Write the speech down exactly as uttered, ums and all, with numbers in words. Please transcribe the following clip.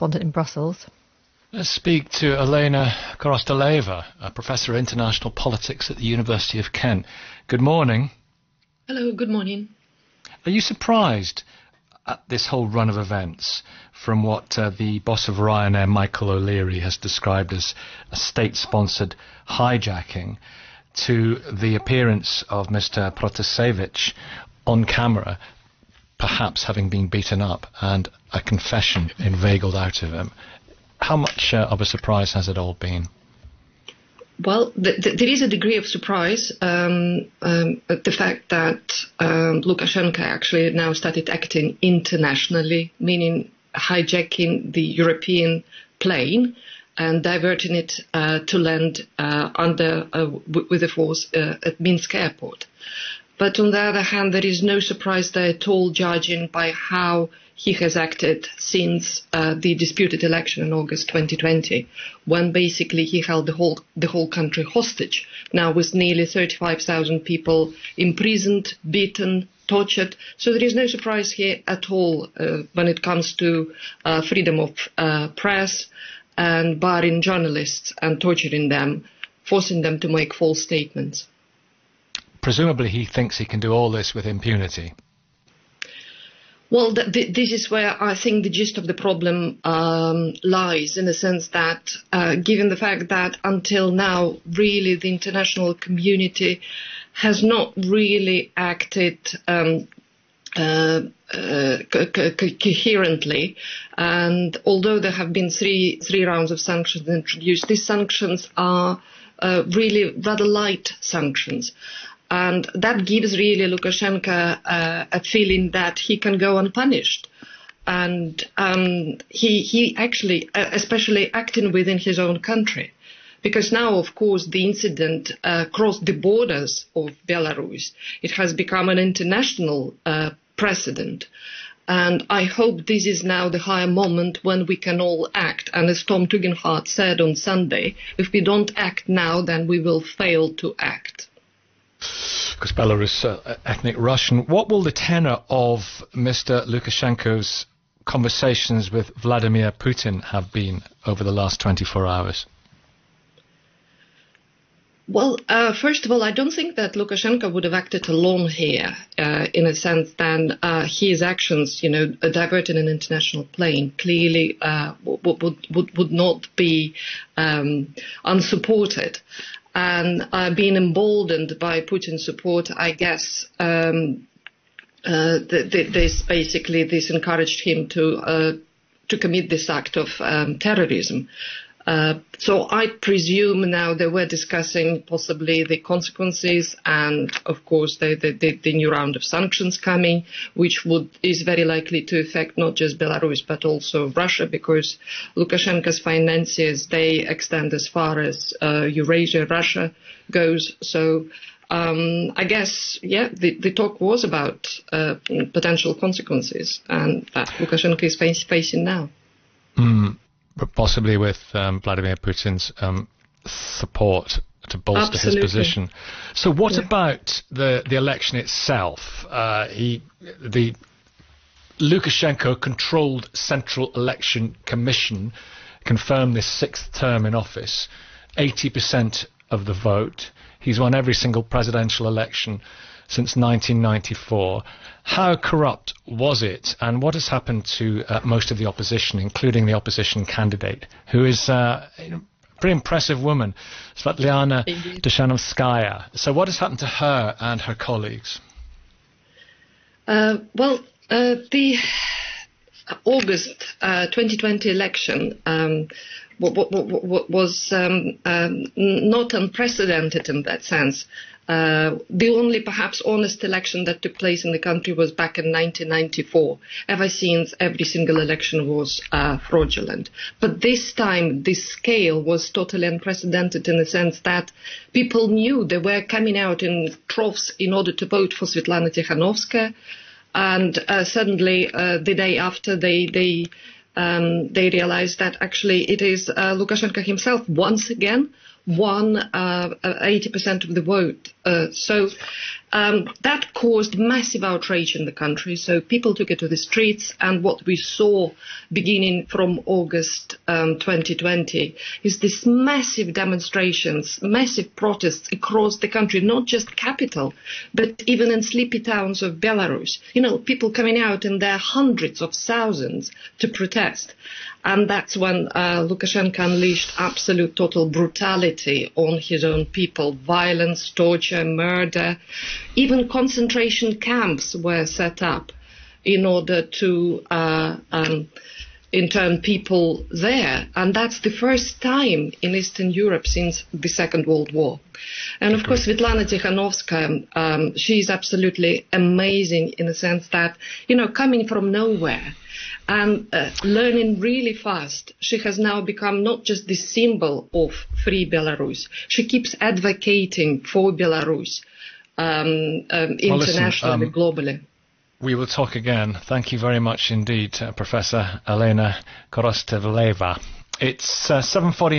correspondent in Brussels. Let's speak to Elena Korosteleva, a professor of international politics at the University of Kent. Good morning. Hello, good morning. Are you surprised at this whole run of events from what uh, the boss of Ryanair, Michael O'Leary, has described as a state-sponsored hijacking, to the appearance of Mister Protasevich on camera, perhaps having been beaten up, and a confession inveigled out of him? How much uh, of a surprise has it all been? Well, th th there is a degree of surprise. Um, um, the fact that um, Lukashenko actually now started acting internationally, meaning hijacking the European plane and diverting it uh, to land uh, under uh, w with a force uh, at Minsk airport. But on the other hand, there is no surprise there at all, judging by how he has acted since uh, the disputed election in August twenty twenty, when basically he held the whole the whole country hostage. Now with nearly thirty-five thousand people imprisoned, beaten, tortured. So there is no surprise here at all uh, when it comes to uh, freedom of uh, press and barring journalists and torturing them, forcing them to make false statements. Presumably he thinks he can do all this with impunity. Well, th th this is where I think the gist of the problem um, lies, in the sense that, uh, given the fact that until now, really the international community has not really acted um, uh, uh, co co coherently, and although there have been three three rounds of sanctions introduced, these sanctions are uh, really rather light sanctions. And that gives really Lukashenko uh, a feeling that he can go unpunished. And um, he, he actually, uh, especially acting within his own country. Because now, of course, the incident uh, crossed the borders of Belarus. It has become an international uh, precedent. And I hope this is now the higher moment when we can all act. And as Tom Tugendhat said on Sunday, if we don't act now, then we will fail to act. Because Belarus, uh, ethnic Russian. What will the tenor of Mister Lukashenko's conversations with Vladimir Putin have been over the last twenty-four hours? Well, uh, first of all, I don't think that Lukashenko would have acted alone here, uh, in a sense that uh, his actions, you know, diverting an international plane, clearly uh, would, would, would not be um, unsupported. And uh, being emboldened by Putin's support, I guess um, uh, th th this basically this encouraged him to uh, to commit this act of um, terrorism. Uh, so I presume now they were discussing possibly the consequences and, of course, the, the, the, the new round of sanctions coming, which would is very likely to affect not just Belarus but also Russia, because Lukashenko's finances, they extend as far as uh, Eurasia, Russia goes. So um, I guess, yeah, the, the talk was about uh, potential consequences, and that Lukashenko is face, facing now. Mm. But possibly with um, Vladimir Putin's um, support to bolster Absolutely. his position. So what yeah. about the, the election itself? Uh, he, the Lukashenko-controlled Central Election Commission confirmed this sixth term in office, eighty percent of the vote. He's won every single presidential election since nineteen ninety-four. How corrupt was it, and what has happened to uh, most of the opposition, including the opposition candidate, who is uh, a pretty impressive woman, Svetlana Tikhanovskaya? So what has happened to her and her colleagues? Uh, well, uh, the August uh, twenty twenty election um, was um, um, not unprecedented in that sense. Uh, the only perhaps honest election that took place in the country was back in nineteen ninety-four. Ever since, every single election was uh, fraudulent. But this time, the scale was totally unprecedented in the sense that people knew they were coming out in troughs in order to vote for Svetlana Tikhanovskaya. And uh, suddenly, uh, the day after, they they um, they realized that actually it is uh, Lukashenko himself once again won uh, eighty percent of the vote. Uh, so um, that caused massive outrage in the country. So people took it to the streets, and what we saw beginning from August um, twenty twenty is this massive demonstrations, massive protests across the country, not just capital, but even in sleepy towns of Belarus. You know, people coming out in their hundreds of thousands to protest. And that's when uh, Lukashenko unleashed absolute total brutality on his own people. Violence, torture, murder. Even concentration camps were set up in order to uh, um, intern people there. And that's the first time in Eastern Europe since the Second World War. And of course, Svetlana Tikhanovskaya, um, she is absolutely amazing in the sense that, you know, coming from nowhere, and uh, learning really fast, she has now become not just the symbol of free Belarus. She keeps advocating for Belarus um, um, well, internationally, listen, um, globally. We will talk again. Thank you very much indeed, uh, Professor Elena Korostevleva. It's uh, seven forty-nine.